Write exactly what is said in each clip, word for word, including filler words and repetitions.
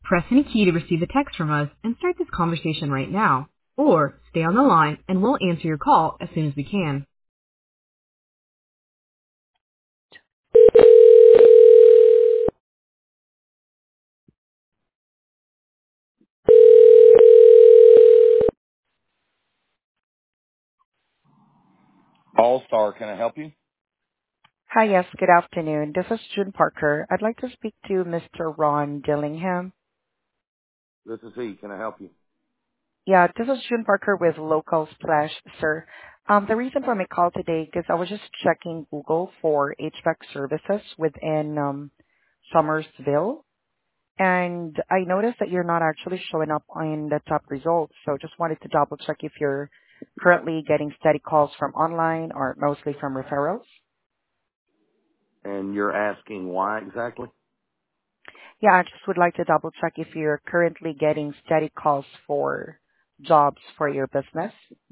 Press any key to receive a text from us and start this conversation right now. Or stay on the line and we'll answer your call as soon as we can. All Star, can I help you? Hi, yes, good afternoon. This is June Parker. I'd like to speak to Mister Ron Dillingham. This is he. Can I help you? Yeah, this is June Parker with Local Splash, sir. Um, the reason for my call today, because I was just checking Google for H V A C services within um, Somersville, and I noticed that you're not actually showing up on the top results. So just wanted to double check if you're currently getting steady calls from online or mostly from referrals. And you're asking why exactly? Yeah, I just would like to double check if you're currently getting steady calls for jobs for your business.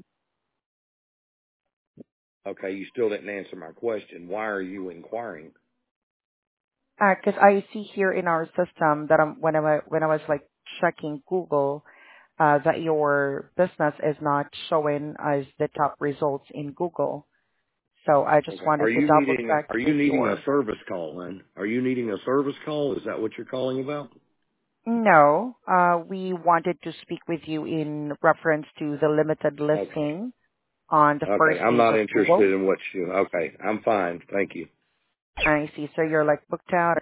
Okay, you still didn't answer my question. Why are you inquiring? Because I see here in our system that I'm, when I wa- when I was like checking Google, uh, that your business is not showing as the top results in Google. So I just Okay. Are wanted to you double needing check are you if needing a you're. service call then? Are you needing a service call? Is that what you're calling about? No, uh, we wanted to speak with you in reference to the limited Okay. listing on the Okay. first I'm page not of Google. interested in what you okay. I'm fine. Thank you. I see. So you're like booked out